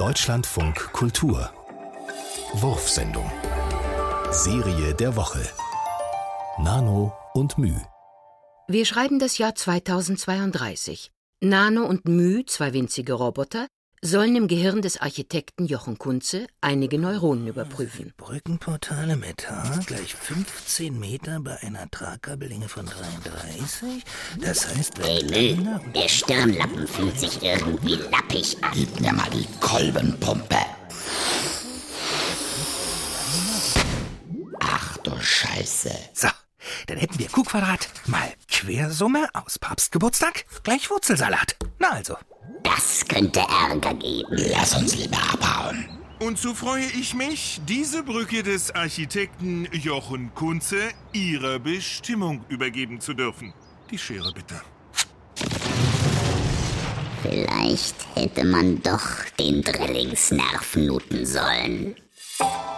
Deutschlandfunk Kultur Wurfsendung Serie der Woche Nano und Mü. Wir schreiben das Jahr 2032. Nano und Mü, zwei winzige Roboter, sollen im Gehirn des Architekten Jochen Kunze einige Neuronen überprüfen. Brückenportale Metall gleich 15 Meter bei einer Tragkabellänge von 33. Das heißt, Hey Mü, der Stirnlappen fühlt sich irgendwie lappig an. Gib mir mal die Kolbenpumpe. Ach du Scheiße. So, dann hätten wir Q-Quadrat mal Quersumme aus Papstgeburtstag gleich Wurzelsalat. Na also. Das könnte Ärger geben. Lass uns lieber abhauen. Und so freue ich mich, diese Brücke des Architekten Jochen Kunze Ihrer Bestimmung übergeben zu dürfen. Die Schere bitte. Vielleicht hätte man doch den Drillingsnerv nuten sollen.